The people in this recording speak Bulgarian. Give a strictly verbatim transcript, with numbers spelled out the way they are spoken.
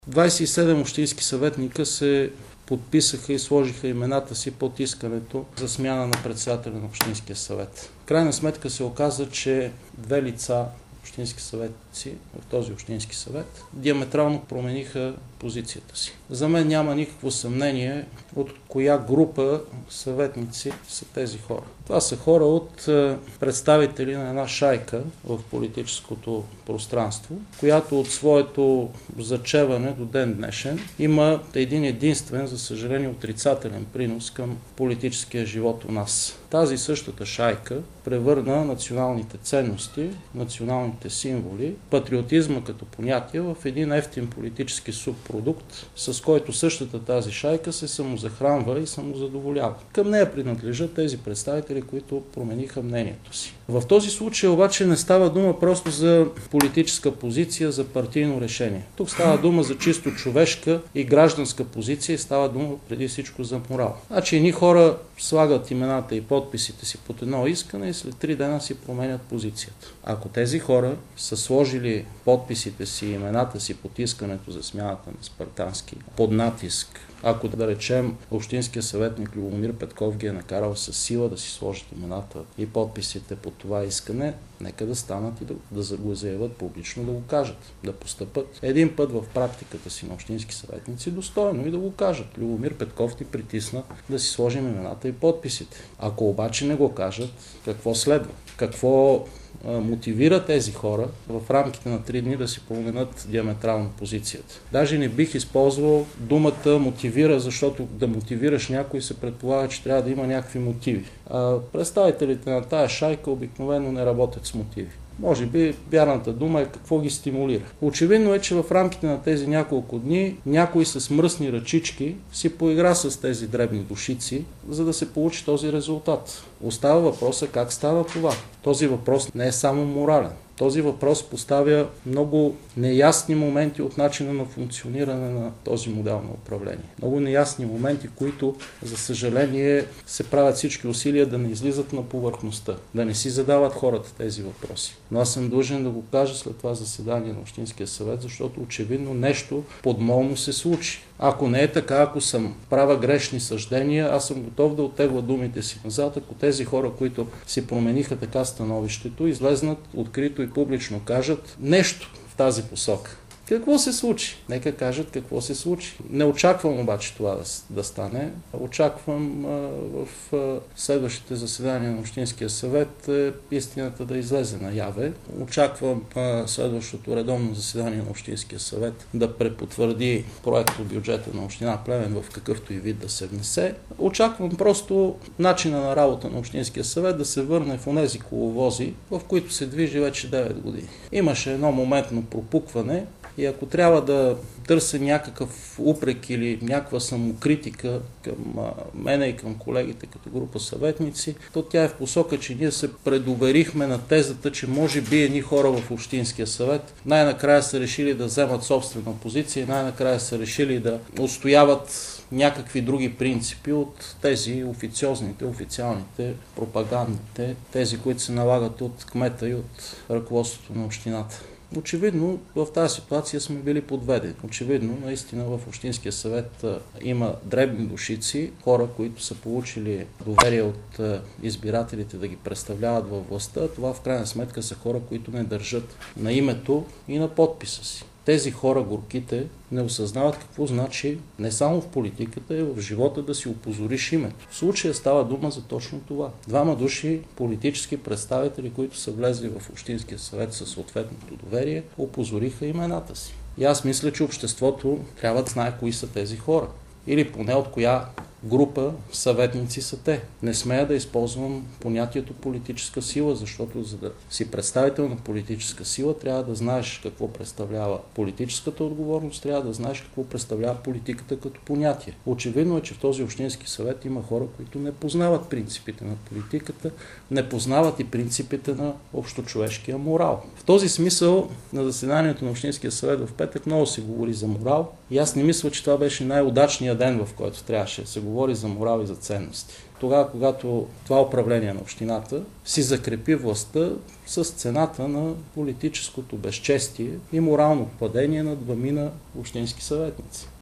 двадесет и седем общински съветника се подписаха и сложиха имената си под искането за смяна на председателя на Общинския съвет. В крайна сметка се оказа, че две лица, общински съветници в този Общински съвет, диаметрално промениха позицията си. За мен няма никакво съмнение от коя група съветници са тези хора. Това са хора от представители на една шайка в политическото пространство, която от своето зачеване до ден днешен има един единствен, за съжаление, отрицателен принос към политическия живот у нас. Тази същата шайка превърна националните ценности, националните символи, патриотизма като понятие в един евтин политически субпродукт, с който същата тази шайка се самозахранва и самозадоволява. Към нея принадлежат тези представители, които промениха мнението си. В този случай обаче не става дума просто за политическа позиция, за партийно решение. Тук става дума за чисто човешка и гражданска позиция и става дума преди всичко за морал. Значи едни хора слагат имената и подписите си под едно искане и след три дена си променят позицията. Ако тези хора са сложили подписите си и имената си под искането за смяната на Спартански под натиск, ако да речем Общинския съветник Любомир Петков ги е накарал със сила да си сложат имената и подписите под това искане, нека да станат и да, да го заявят публично, да го кажат, да постъпат един път в практиката си на общински съветници достойно и да го кажат. Любомир Петков ни притисна да си сложим имената и подписите. Ако обаче не го кажат, какво следва? Какво мотивира тези хора в рамките на три дни да си променят диаметрално позицията. Даже не бих използвал думата мотивира, защото да мотивираш някой се предполага, че трябва да има някакви мотиви. А представителите на тая шайка обикновено не работят с мотиви. Може би вярната дума е какво ги стимулира. Очевидно е, че в рамките на тези няколко дни някой с мръсни ръчички си поигра с тези дребни душици, за да се получи този резултат. Остава въпроса как става това. Този въпрос не е само морален. Този въпрос поставя много неясни моменти от начина на функциониране на този модел на управление. Много неясни моменти, които, за съжаление, се правят всички усилия да не излизат на повърхността, да не си задават хората тези въпроси. Но аз съм длъжен да го кажа след това заседание на Общинския съвет, защото очевидно нещо подмолно се случи. Ако не е така, ако съм права грешни съждения, аз съм готов да оттегля думите си назад, ако тези хора, които си промениха така становището, излезнат открито и публично кажат нещо в тази посока. Какво се случи? Нека кажат какво се случи. Не очаквам обаче това да, да стане. Очаквам а, в а, следващите заседания на Общинския съвет а, истината да излезе наяве. Очаквам а, следващото редовно заседание на Общинския съвет да препотвърди проекто бюджета на Община Плевен в какъвто и вид да се внесе. Очаквам просто начина на работа на Общинския съвет да се върне в онези коловози, в които се движи вече девет години. Имаше едно моментно пропукване, и ако трябва да търся някакъв упрек или някаква самокритика към мене и към колегите като група съветници, то тя е в посока, че ние се предоверихме на тезата, че може би едни хора в Общинския съвет най-накрая са решили да вземат собствена позиция и най-накрая са решили да отстояват някакви други принципи от тези официозните, официалните, пропагандните, тези, които се налагат от кмета и от ръководството на общината. Очевидно в тази ситуация сме били подведени. Очевидно наистина в Общинския съвет а, има дребни душици, хора, които са получили доверие от а, избирателите да ги представляват във властта. Това в крайна сметка са хора, които не държат на името и на подписа си. Тези хора, горките, не осъзнават какво значи не само в политиката, и в живота да си опозориш името. В случая става дума за точно това. Двама души политически представители, които са влезли в Общинския съвет със съответното доверие, опозориха имената си. И аз мисля, че обществото трябва да знае кои са тези хора. Или поне от коя група съветници са те. Не смея да използвам понятието политическа сила, защото за да си представител на политическа сила, трябва да знаеш какво представлява политическата отговорност, трябва да знаеш какво представлява политиката като понятие. Очевидно е, че в този Общински съвет има хора, които не познават принципите на политиката, не познават и принципите на общочовешкия морал. В този смисъл на заседанието на Общинския съвет в петък много се говори за морал и аз не мисля, че това беше най-удачният ден, в който трябваше да се говори говори за морал и за ценности. Тогава, когато това управление на общината си закрепи властта с цената на политическото безчестие и морално падение на двамина общински съветници.